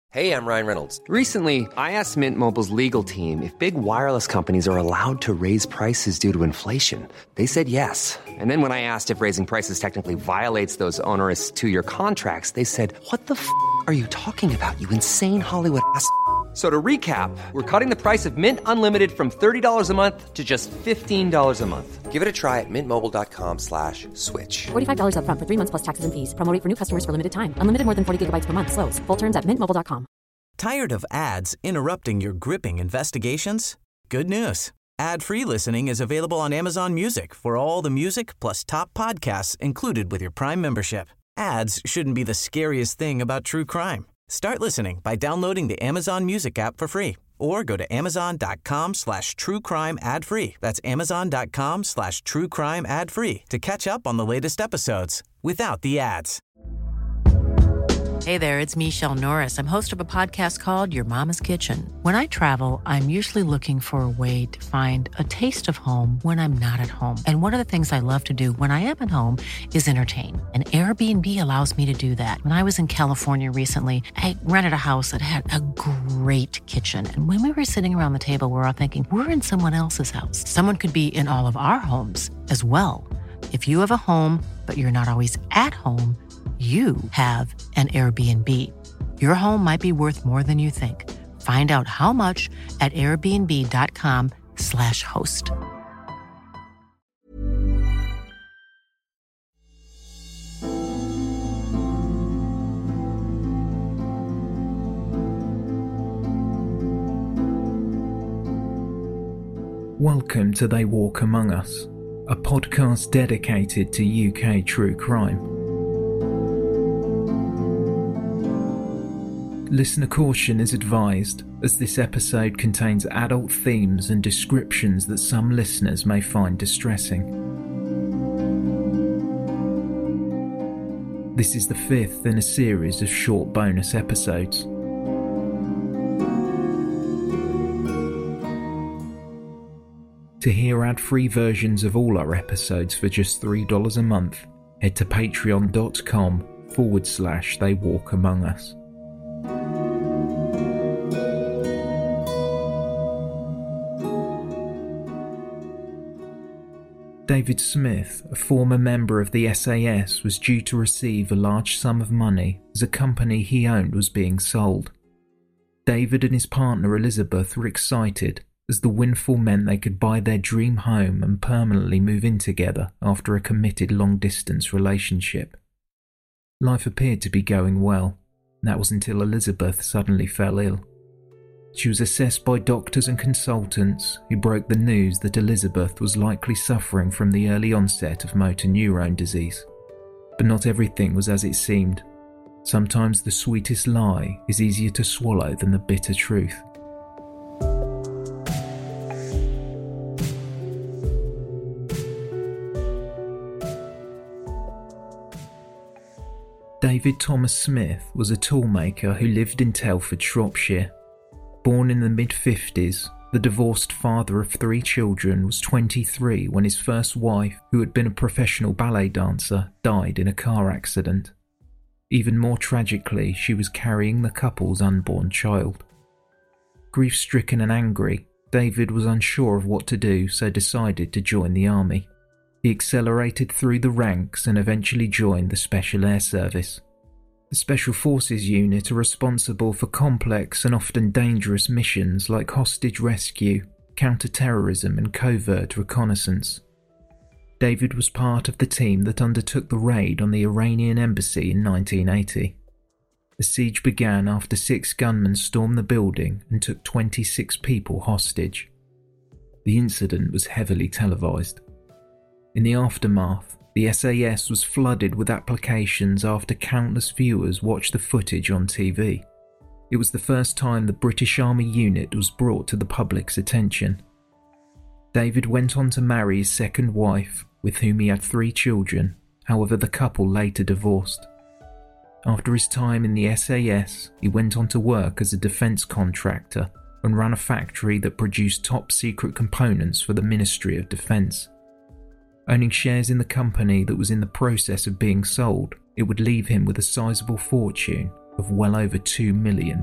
Hey, I'm Ryan Reynolds. Recently, I asked Mint Mobile's legal team if big wireless companies are allowed to raise prices due to inflation. They said yes. And then when I asked if raising prices technically violates those onerous two-year contracts, they said, "What the f*** are you talking about, you insane Hollywood ass?" So to recap, we're cutting the price of Mint Unlimited from $30 a month to just $15 a month. Give it a try at mintmobile.com/switch. $45 up front for 3 months plus taxes and fees. Promo rate for new customers for limited time. Unlimited more than 40 gigabytes per month. Slows full terms at mintmobile.com. Tired of ads interrupting your gripping investigations? Good news. Ad-free listening is available on Amazon Music for all the music plus top podcasts included with your Prime membership. Ads shouldn't be the scariest thing about true crime. Start listening by downloading the Amazon Music app for free or go to amazon.com/truecrime ad-free. That's amazon.com/truecrime ad-free to catch up on the latest episodes without the ads. Hey there, it's Michelle Norris. I'm host of a podcast called Your Mama's Kitchen. When I travel, I'm usually looking for a way to find a taste of home when I'm not at home. And one of the things I love to do when I am at home is entertain. And Airbnb allows me to do that. When I was in California recently, I rented a house that had a great kitchen. And when we were sitting around the table, we were all thinking, we're in someone else's house. Someone could be in all of our homes as well. If you have a home, but you're not always at home, you have an Airbnb. Your home might be worth more than you think. Find out how much at airbnb.com/host. Welcome to They Walk Among Us, a podcast dedicated to UK true crime. Listener caution is advised, as this episode contains adult themes and descriptions that some listeners may find distressing. This is the fifth in a series of short bonus episodes. To hear ad-free versions of all our episodes for just $3 a month, head to patreon.com/They Walk Among Us. David Smith, a former member of the SAS, was due to receive a large sum of money as a company he owned was being sold. David and his partner Elizabeth were excited, as the windfall meant they could buy their dream home and permanently move in together after a committed long-distance relationship. Life appeared to be going well, and that was until Elizabeth suddenly fell ill. She was assessed by doctors and consultants who broke the news that Elizabeth was likely suffering from the early onset of motor neurone disease. But not everything was as it seemed. Sometimes the sweetest lie is easier to swallow than the bitter truth. David Thomas Smith was a toolmaker who lived in Telford, Shropshire. Born in the mid-50s, the divorced father of 3 children was 23 when his first wife, who had been a professional ballet dancer, died in a car accident. Even more tragically, she was carrying the couple's unborn child. Grief-stricken and angry, David was unsure of what to do, so decided to join the army. He accelerated through the ranks and eventually joined the Special Air Service. The Special Forces unit are responsible for complex and often dangerous missions like hostage rescue, counter-terrorism and covert reconnaissance. David was part of the team that undertook the raid on the Iranian embassy in 1980. The siege began after 6 gunmen stormed the building and took 26 people hostage. The incident was heavily televised. In the aftermath, the SAS was flooded with applications after countless viewers watched the footage on TV. It was the first time the British Army unit was brought to the public's attention. David went on to marry his second wife, with whom he had 3 children. However, the couple later divorced. After his time in the SAS, he went on to work as a defence contractor and ran a factory that produced top-secret components for the Ministry of Defence. Owning shares in the company that was in the process of being sold, it would leave him with a sizable fortune of well over £2 million.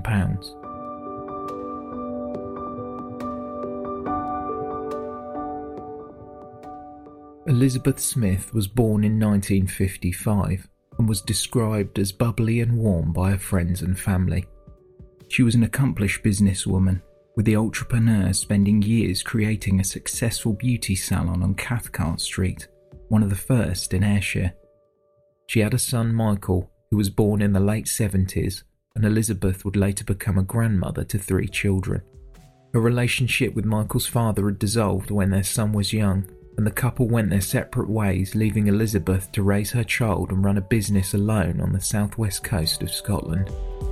Elizabeth Smith was born in 1955 and was described as bubbly and warm by her friends and family. She was an accomplished businesswoman, with the entrepreneur spending years creating a successful beauty salon on Cathcart Street, one of the first in Ayrshire. She had a son, Michael, who was born in the late 70s, and Elizabeth would later become a grandmother to 3 children. Her relationship with Michael's father had dissolved when their son was young, and the couple went their separate ways, leaving Elizabeth to raise her child and run a business alone on the southwest coast of Scotland.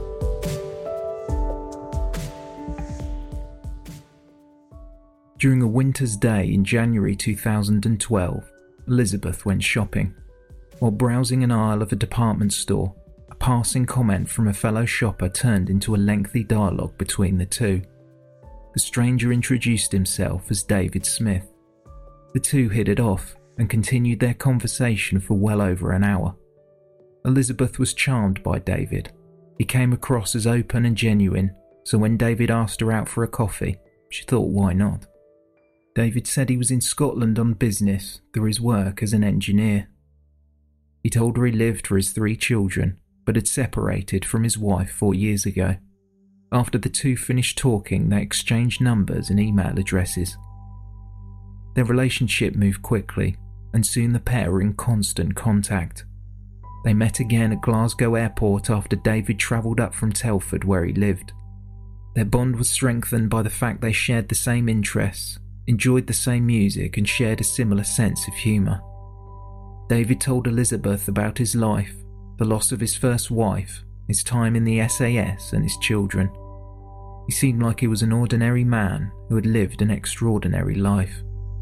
During a winter's day in January 2012, Elizabeth went shopping. While browsing an aisle of a department store, a passing comment from a fellow shopper turned into a lengthy dialogue between the two. The stranger introduced himself as David Smith. The two hit it off and continued their conversation for well over an hour. Elizabeth was charmed by David. He came across as open and genuine, so when David asked her out for a coffee, she thought why not. David said he was in Scotland on business through his work as an engineer. He told her he lived for his 3 children, but had separated from his wife 4 years ago. After the two finished talking, they exchanged numbers and email addresses. Their relationship moved quickly, and soon the pair were in constant contact. They met again at Glasgow Airport after David travelled up from Telford where he lived. Their bond was strengthened by the fact they shared the same interests, enjoyed the same music and shared a similar sense of humour. David told Elizabeth about his life, the loss of his first wife, his time in the SAS and his children. He seemed like he was an ordinary man who had lived an extraordinary life.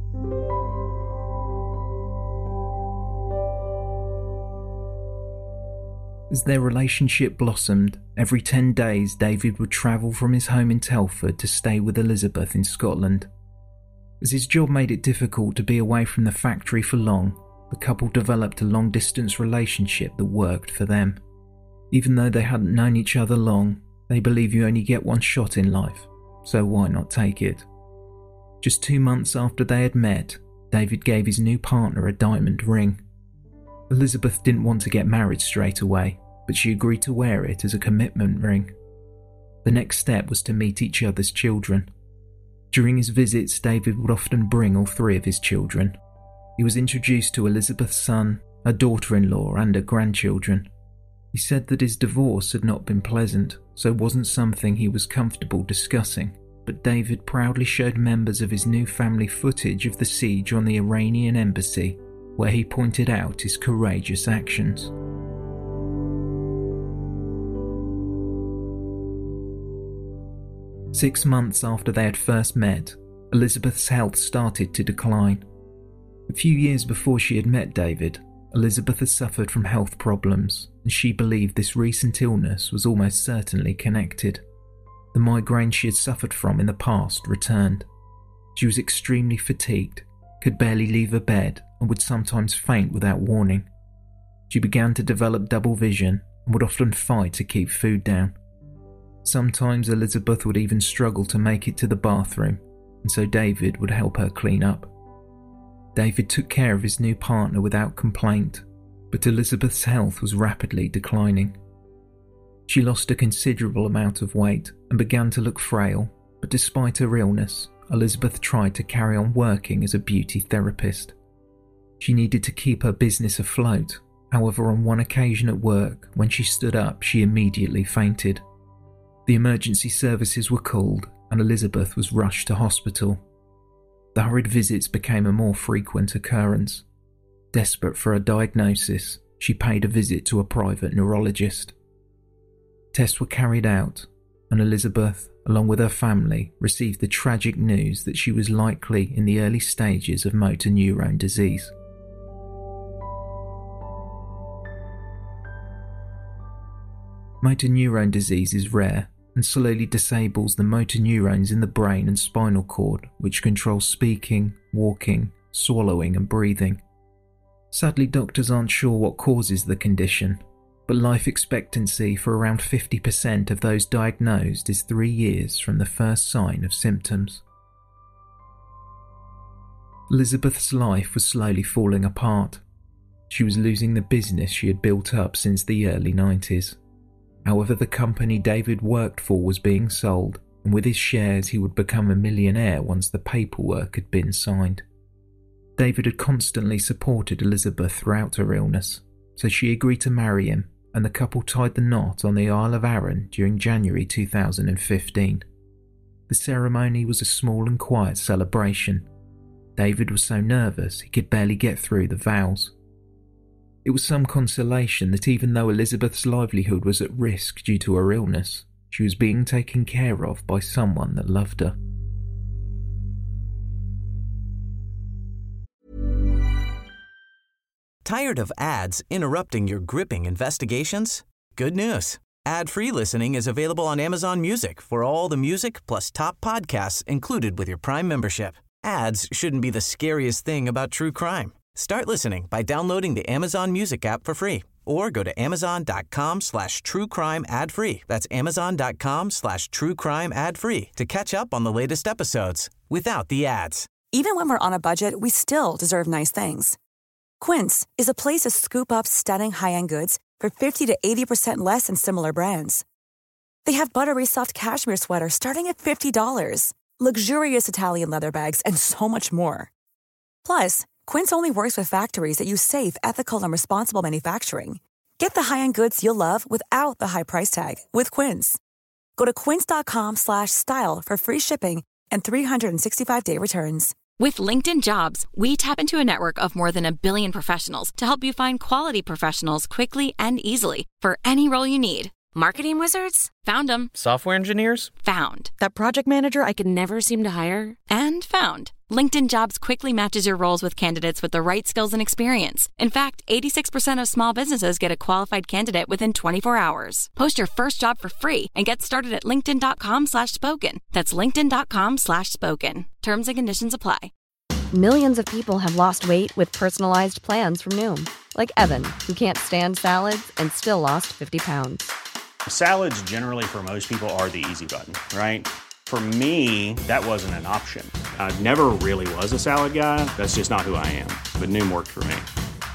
As their relationship blossomed, every 10 days David would travel from his home in Telford to stay with Elizabeth in Scotland. As his job made it difficult to be away from the factory for long, the couple developed a long-distance relationship that worked for them. Even though they hadn't known each other long, they believe you only get one shot in life, so why not take it? Just 2 months after they had met, David gave his new partner a diamond ring. Elizabeth didn't want to get married straight away, but she agreed to wear it as a commitment ring. The next step was to meet each other's children. During his visits, David would often bring all 3 of his children. He was introduced to Elizabeth's son, her daughter-in-law and her grandchildren. He said that his divorce had not been pleasant, so it wasn't something he was comfortable discussing, but David proudly showed members of his new family footage of the siege on the Iranian embassy, where he pointed out his courageous actions. Six months after they had first met, Elizabeth's health started to decline. A few years before she had met David, Elizabeth had suffered from health problems, and she believed this recent illness was almost certainly connected. The migraine she had suffered from in the past returned. She was extremely fatigued, could barely leave her bed, and would sometimes faint without warning. She began to develop double vision and would often fight to keep food down. Sometimes Elizabeth would even struggle to make it to the bathroom, and so David would help her clean up. David took care of his new partner without complaint, but Elizabeth's health was rapidly declining. She lost a considerable amount of weight and began to look frail, but despite her illness, Elizabeth tried to carry on working as a beauty therapist. She needed to keep her business afloat. However, on one occasion at work, when she stood up, she immediately fainted. The emergency services were called and Elizabeth was rushed to hospital. The hurried visits became a more frequent occurrence. Desperate for a diagnosis, she paid a visit to a private neurologist. Tests were carried out, and Elizabeth, along with her family, received the tragic news that she was likely in the early stages of motor neurone disease. Motor neurone disease is rare and slowly disables the motor neurons in the brain and spinal cord, which control speaking, walking, swallowing and breathing. Sadly, doctors aren't sure what causes the condition. but life expectancy for around 50% of those diagnosed is 3 years from the first sign of symptoms. Elizabeth's life was slowly falling apart. She was losing the business she had built up since the early 90s. However, the company David worked for was being sold, and with his shares he would become a millionaire once the paperwork had been signed. David had constantly supported Elizabeth throughout her illness, so she agreed to marry him, and the couple tied the knot on the Isle of Arran during January 2015. The ceremony was a small and quiet celebration. David was so nervous he could barely get through the vows. It was some consolation that even though Elizabeth's livelihood was at risk due to her illness, she was being taken care of by someone that loved her. Tired of ads interrupting your gripping investigations? Good news. Ad-free listening is available on Amazon Music for all the music plus top podcasts included with your Prime membership. Ads shouldn't be the scariest thing about true crime. Start listening by downloading the Amazon Music app for free or go to amazon.com/truecrime ad-free. That's amazon.com/truecrime ad-free to catch up on the latest episodes without the ads. Even when we're on a budget, we still deserve nice things. Quince is a place to scoop up stunning high-end goods for 50 to 80% less than similar brands. They have buttery soft cashmere sweaters starting at $50, luxurious Italian leather bags, and so much more. Plus, Quince only works with factories that use safe, ethical, and responsible manufacturing. Get the high-end goods you'll love without the high price tag with Quince. Go to quince.com/style for free shipping and 365-day returns. With LinkedIn Jobs, we tap into a network of more than 1 billion professionals to help you find quality professionals quickly and easily for any role you need. Marketing wizards? Found them. Software engineers? Found. That project manager I could never seem to hire? And found. LinkedIn Jobs quickly matches your roles with candidates with the right skills and experience. In fact, 86% of small businesses get a qualified candidate within 24 hours. Post your first job for free and get started at linkedin.com/spoken. That's linkedin.com/spoken. Terms and conditions apply. Millions of people have lost weight with personalized plans from Noom. Like Evan, who can't stand salads and still lost 50 pounds. Salads generally for most people are the easy button, right? For me, that wasn't an option. I never really was a salad guy. That's just not who I am. But Noom worked for me.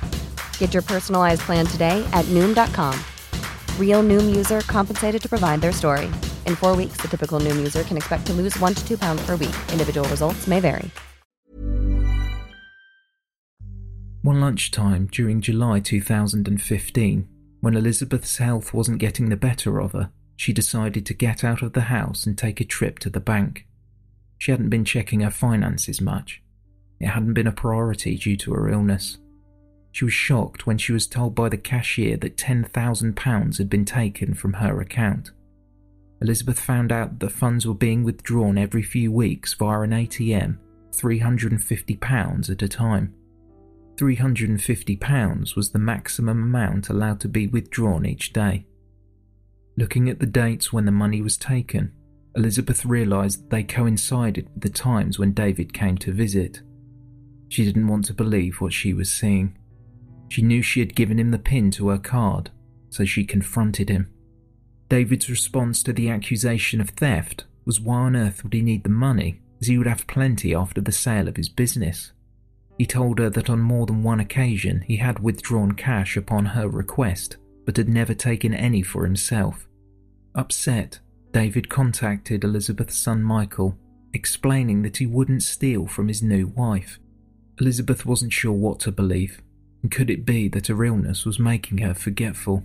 Get your personalized plan today at Noom.com. Real Noom user compensated to provide their story. In 4 weeks, the typical Noom user can expect to lose 1 to 2 pounds per week. Individual results may vary. One lunchtime during July 2015, when Elizabeth's health wasn't getting the better of her, she decided to get out of the house and take a trip to the bank. She hadn't been checking her finances much. It hadn't been a priority due to her illness. She was shocked when she was told by the cashier that £10,000 had been taken from her account. Elizabeth found out that the funds were being withdrawn every few weeks via an ATM, £350 at a time. £350 was the maximum amount allowed to be withdrawn each day. Looking at the dates when the money was taken, Elizabeth realised that they coincided with the times when David came to visit. She didn't want to believe what she was seeing. She knew she had given him the PIN to her card, so she confronted him. David's response to the accusation of theft was why on earth would he need the money, as he would have plenty after the sale of his business. He told her that on more than one occasion he had withdrawn cash upon her request, but had never taken any for himself. Upset, David contacted Elizabeth's son Michael, explaining that he wouldn't steal from his new wife. Elizabeth wasn't sure what to believe, and could it be that her illness was making her forgetful?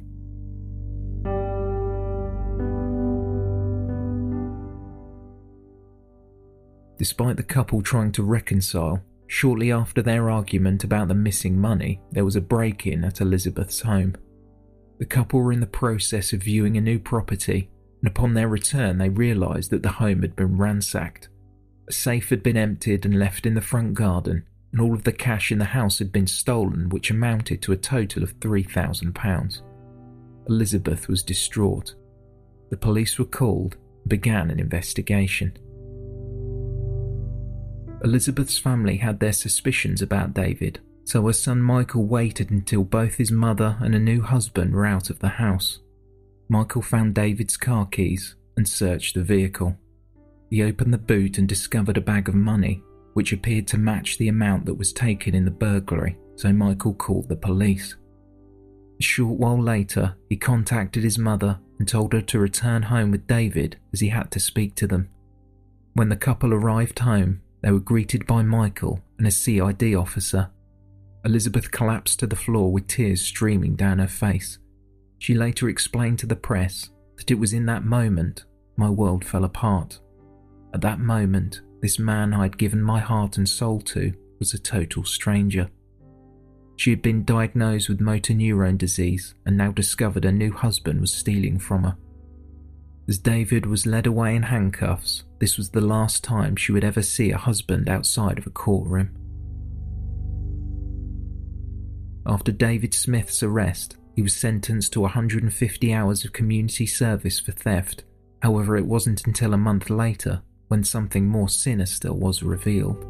Despite the couple trying to reconcile, shortly after their argument about the missing money, there was a break-in at Elizabeth's home. The couple were in the process of viewing a new property, and upon their return they realised that the home had been ransacked. A safe had been emptied and left in the front garden, and all of the cash in the house had been stolen, which amounted to a total of £3,000. Elizabeth was distraught. The police were called and began an investigation. Elizabeth's family had their suspicions about David, So her son Michael waited until both his mother and a new husband were out of the house. Michael found David's car keys and searched the vehicle. He opened the boot and discovered a bag of money, which appeared to match the amount that was taken in the burglary, so Michael called the police. A short while later, he contacted his mother and told her to return home with David as he had to speak to them. When the couple arrived home, they were greeted by Michael and a CID officer. Elizabeth collapsed to the floor with tears streaming down her face. She later explained to the press that it was in that moment my world fell apart. At that moment, this man I had given my heart and soul to was a total stranger. She had been diagnosed with motor neurone disease and now discovered her new husband was stealing from her. As David was led away in handcuffs, this was the last time she would ever see a husband outside of a courtroom. After David Smith's arrest, he was sentenced to 150 hours of community service for theft. However, it wasn't until a month later when something more sinister was revealed.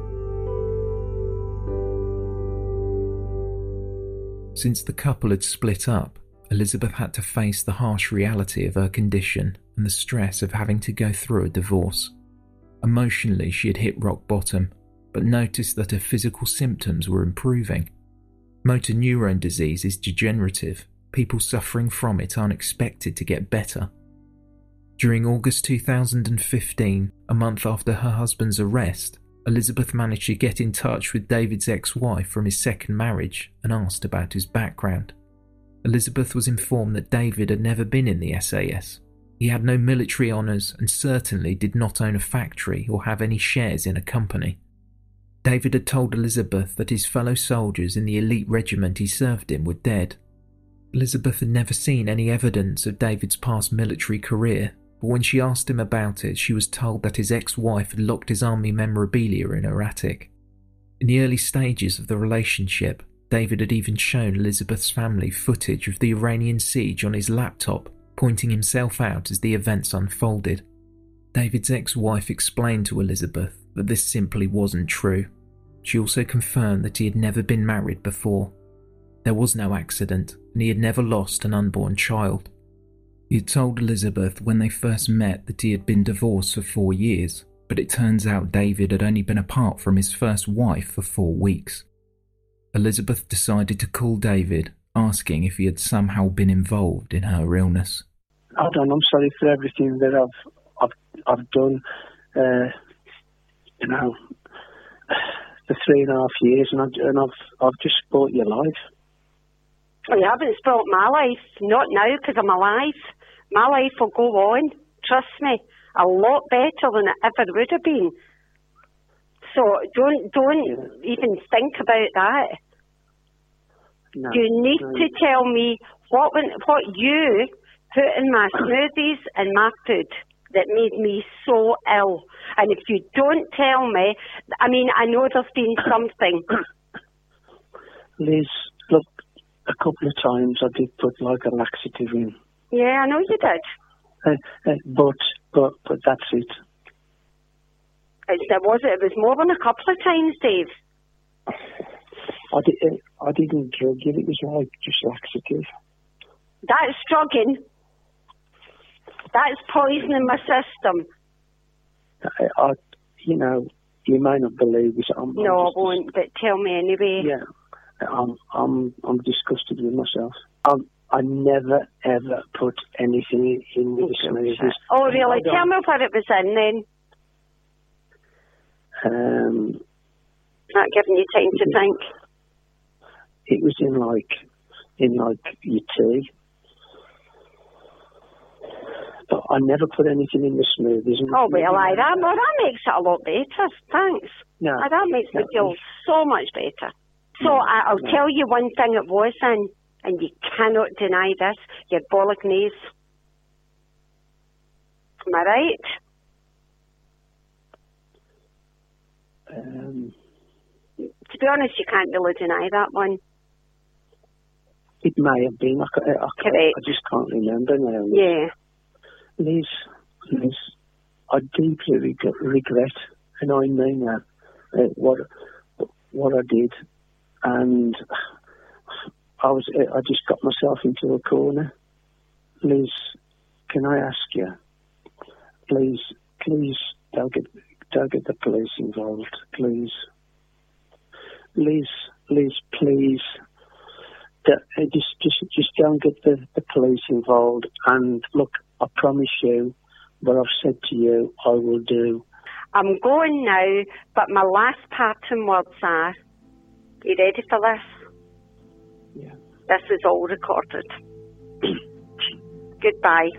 Since the couple had split up, Elizabeth had to face the harsh reality of her condition and the stress of having to go through a divorce. Emotionally, she had hit rock bottom, but noticed that her physical symptoms were improving. Motor neurone disease is degenerative. People suffering from it aren't expected to get better. During August 2015, a month after her husband's arrest, Elizabeth managed to get in touch with David's ex-wife from his second marriage and asked about his background. Elizabeth was informed that David had never been in the SAS. He had no military honours and certainly did not own a factory or have any shares in a company. David had told Elizabeth that his fellow soldiers in the elite regiment he served in were dead. Elizabeth had never seen any evidence of David's past military career, but when she asked him about it, she was told that his ex-wife had locked his army memorabilia in her attic. In the early stages of the relationship, David had even shown Elizabeth's family footage of the Iranian siege on his laptop, pointing himself out as the events unfolded. David's ex-wife explained to Elizabeth that this simply wasn't true. She also confirmed that he had never been married before. There was no accident, and he had never lost an unborn child. He had told Elizabeth when they first met that he had been divorced for 4 years, but it turns out David had only been apart from his first wife for 4 weeks. Elizabeth decided to call David, asking if he had somehow been involved in her illness. I'm sorry for everything that I've done, for 3.5 years, and I've just spoilt your life. Well, you haven't spoilt my life, not now, because I'm alive. My life will go on, trust me, a lot better than it ever would have been. So don't even think about that. No, you need to tell me what you put in my smoothies and my food that made me so ill. And if you don't tell me, I know there's been something. Liz, look, a couple of times I did put like a laxative in. Yeah, I know you did. But that's it. It was more than a couple of times, Dave. I didn't drug it. It was like just laxative. That's drugging. That's poisoning my system. You may not believe this. I won't. But tell me anyway. Yeah, I'm disgusted with myself. I never ever put anything in with the smoothies. Oh really? Tell me what it was in then. Not giving you time to think. It was in like your tea. But I never put anything in the smoothies. Oh well, that makes it a lot better. Thanks. No, that makes me feel so much better. So I'll tell you one thing it was in, and you cannot deny this, your bolognese. Am I right? To be honest, you can't really deny that one. It may have been. I just can't remember now. Yeah. Liz, I deeply regret, and I mean that, what I did. and I just got myself into a corner. Liz, can I ask you, please don't get the police involved, please. Liz, please. Just don't get the police involved. And look, I promise you, what I've said to you, I will do. I'm going now, but my last parting words are, you ready for this? Yeah. This is all recorded. Goodbye.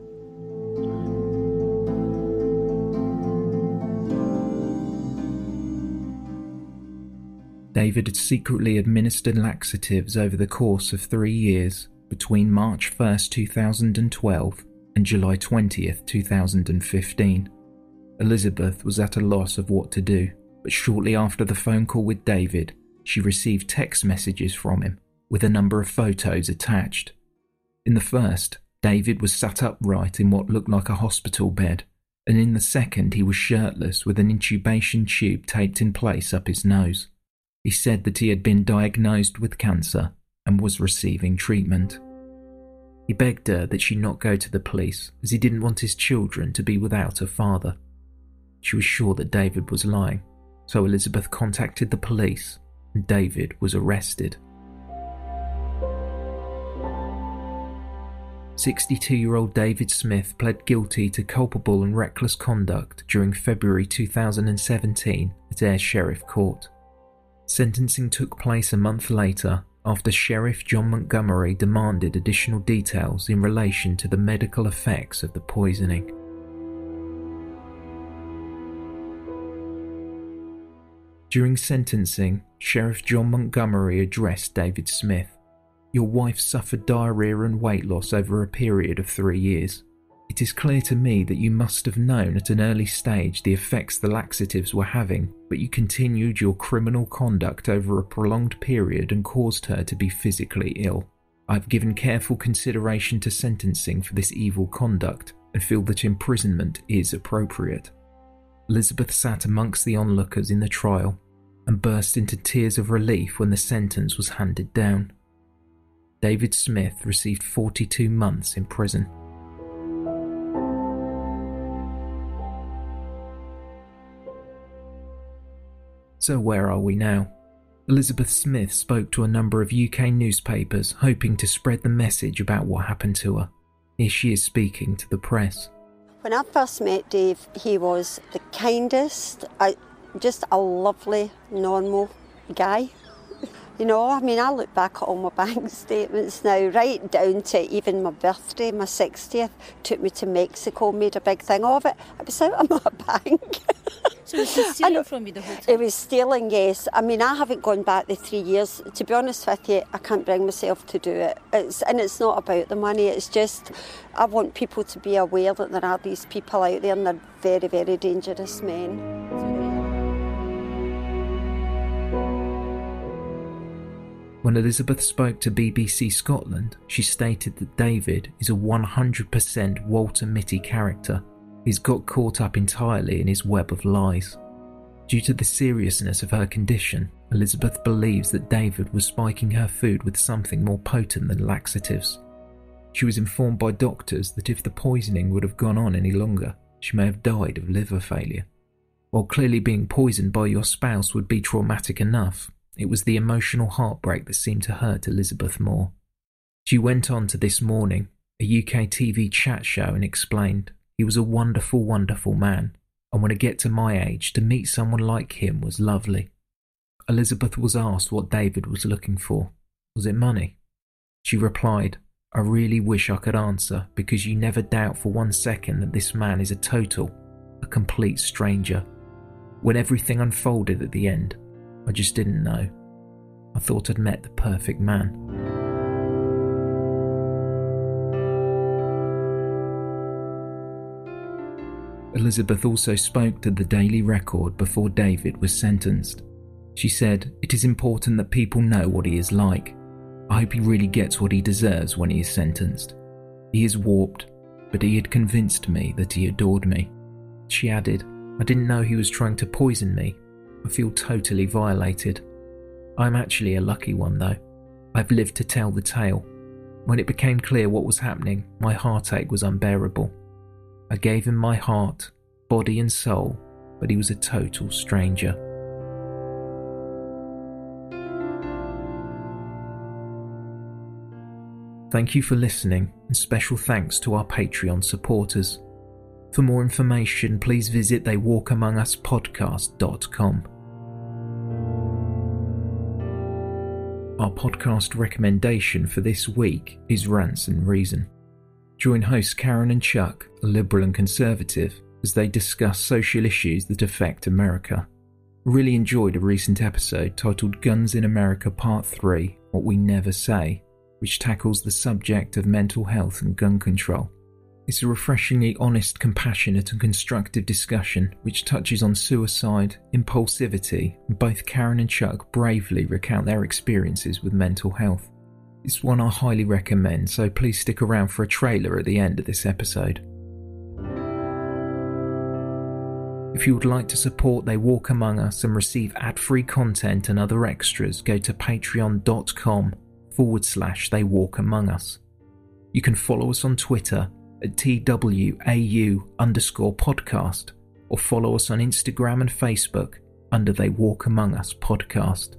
David had secretly administered laxatives over the course of 3 years, between March 1st, 2012 and July 20th, 2015. Elizabeth was at a loss of what to do, but shortly after the phone call with David, she received text messages from him, with a number of photos attached. In the first, David was sat upright in what looked like a hospital bed, and in the second he was shirtless with an intubation tube taped in place up his nose. He said that he had been diagnosed with cancer and was receiving treatment. He begged her that she not go to the police, as he didn't want his children to be without a father. She was sure that David was lying, so Elizabeth contacted the police and David was arrested. 62-year-old David Smith pled guilty to culpable and reckless conduct during February 2017 at Ayr Sheriff Court. Sentencing took place a month later after Sheriff John Montgomery demanded additional details in relation to the medical effects of the poisoning. During sentencing, Sheriff John Montgomery addressed David Smith. "Your wife suffered diarrhea and weight loss over a period of 3 years. It is clear to me that you must have known at an early stage the effects the laxatives were having, but you continued your criminal conduct over a prolonged period and caused her to be physically ill. I have given careful consideration to sentencing for this evil conduct and feel that imprisonment is appropriate." Elizabeth sat amongst the onlookers in the trial and burst into tears of relief when the sentence was handed down. David Smith received 42 months in prison. So where are we now? Elizabeth Smith spoke to a number of UK newspapers hoping to spread the message about what happened to her. Here she is speaking to the press. When I first met Dave, he was the kindest, just a lovely, normal guy. You know, I mean, I look back at all my bank statements now, right down to even my birthday, my 60th, took me to Mexico, made a big thing of it. I was out of my bank. So was he stealing from you the whole time? It was stealing, yes. I mean, I haven't gone back the 3 years. To be honest with you, I can't bring myself to do it. It's not about the money, it's just, I want people to be aware that there are these people out there and they're very, very dangerous men. When Elizabeth spoke to BBC Scotland, she stated that David is a 100% Walter Mitty character. He's got caught up entirely in his web of lies. Due to the seriousness of her condition, Elizabeth believes that David was spiking her food with something more potent than laxatives. She was informed by doctors that if the poisoning would have gone on any longer, she may have died of liver failure. While clearly being poisoned by your spouse would be traumatic enough, it was the emotional heartbreak that seemed to hurt Elizabeth more. She went on to This Morning, a UK TV chat show, and explained, "He was a wonderful, wonderful man, and when I get to my age, to meet someone like him was lovely." Elizabeth was asked what David was looking for. Was it money? She replied, "I really wish I could answer, because you never doubt for 1 second that this man is a complete stranger. When everything unfolded at the end, I just didn't know. I thought I'd met the perfect man." Elizabeth also spoke to the Daily Record before David was sentenced. She said, "It is important that people know what he is like. I hope he really gets what he deserves when he is sentenced. He is warped, but he had convinced me that he adored me." She added, "I didn't know he was trying to poison me. I feel totally violated. I'm actually a lucky one though. I've lived to tell the tale. When it became clear what was happening, my heartache was unbearable. I gave him my heart, body and soul, but he was a total stranger. Thank you for listening, and special thanks to our Patreon supporters. For more information, please visit theywalkamonguspodcast.com. Our podcast recommendation for this week is Rants and Reason. Join hosts Karen and Chuck, a liberal and conservative, as they discuss social issues that affect America. Really enjoyed a recent episode titled Guns in America Part 3, What We Never Say, which tackles the subject of mental health and gun control. It's a refreshingly honest, compassionate and constructive discussion which touches on suicide, impulsivity, and both Karen and Chuck bravely recount their experiences with mental health. It's one I highly recommend, so please stick around for a trailer at the end of this episode. If you would like to support They Walk Among Us and receive ad-free content and other extras, go to patreon.com/They Walk Among Us. You can follow us on Twitter at TWAU_podcast or follow us on Instagram and Facebook under They Walk Among Us Podcast.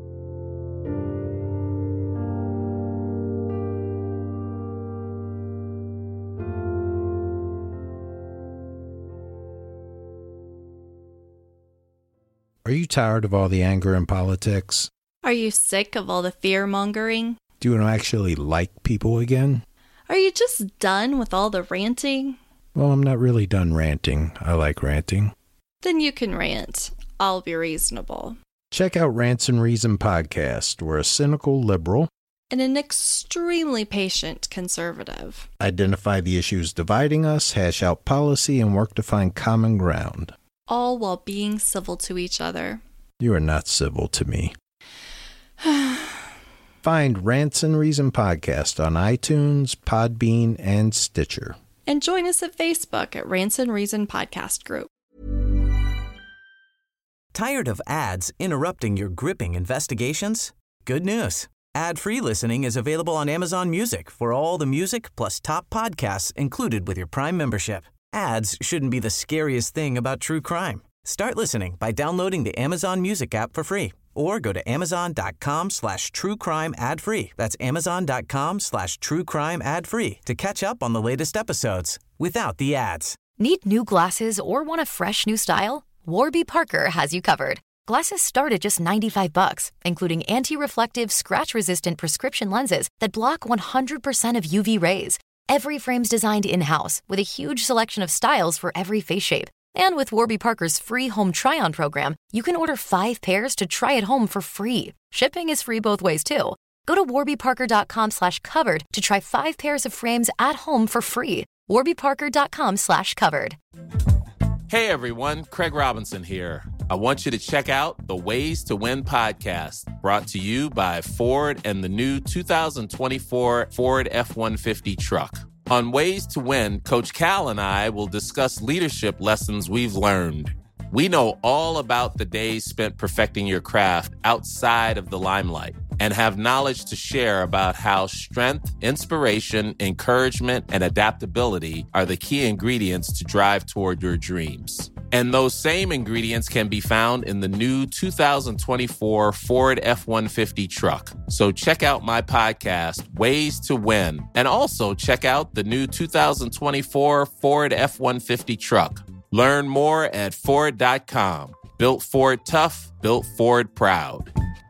Are you tired of all the anger in politics? Are you sick of all the fear-mongering? Do you actually like people again? Are you just done with all the ranting? Well, I'm not really done ranting. I like ranting. Then you can rant. I'll be reasonable. Check out Rants and Reason Podcast. We're a cynical liberal and an extremely patient conservative. Identify the issues dividing us, hash out policy, and work to find common ground. All while being civil to each other. You are not civil to me. Find Rants and Reason Podcast on iTunes, Podbean, and Stitcher. And join us at Facebook at Rants and Reason Podcast Group. Tired of ads interrupting your gripping investigations? Good news. Ad-free listening is available on Amazon Music for all the music plus top podcasts included with your Prime membership. Ads shouldn't be the scariest thing about true crime. Start listening by downloading the Amazon Music app for free or go to amazon.com/truecrime ad-free. That's amazon.com/truecrime ad-free to catch up on the latest episodes without the ads. Need new glasses or want a fresh new style? Warby Parker has you covered. Glasses start at just $95, including anti-reflective, scratch-resistant prescription lenses that block 100% of UV rays. Every frame's designed in-house with a huge selection of styles for every face shape. And with Warby Parker's free home try-on program, you can order 5 pairs to try at home for free. Shipping is free both ways, too. Go to warbyparker.com/covered to try 5 pairs of frames at home for free. warbyparker.com/covered. Hey, everyone. Craig Robinson here. I want you to check out the Ways to Win podcast, brought to you by Ford and the new 2024 Ford F-150 truck. On Ways to Win, Coach Cal and I will discuss leadership lessons we've learned. We know all about the days spent perfecting your craft outside of the limelight and have knowledge to share about how strength, inspiration, encouragement, and adaptability are the key ingredients to drive toward your dreams. And those same ingredients can be found in the new 2024 Ford F-150 truck. So check out my podcast, Ways to Win, and also check out the new 2024 Ford F-150 truck. Learn more at Ford.com. Built Ford tough, built Ford proud.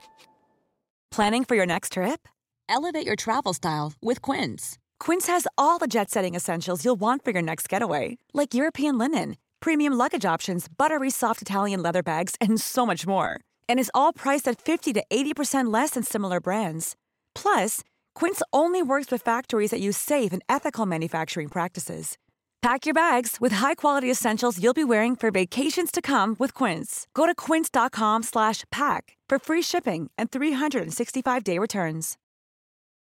Planning for your next trip? Elevate your travel style with Quince. Quince has all the jet-setting essentials you'll want for your next getaway, like European linen, premium luggage options, buttery soft Italian leather bags, and so much more. And is all priced at 50 to 80% less than similar brands. Plus, Quince only works with factories that use safe and ethical manufacturing practices. Pack your bags with high-quality essentials you'll be wearing for vacations to come with Quince. Go to quince.com/pack for free shipping and 365-day returns.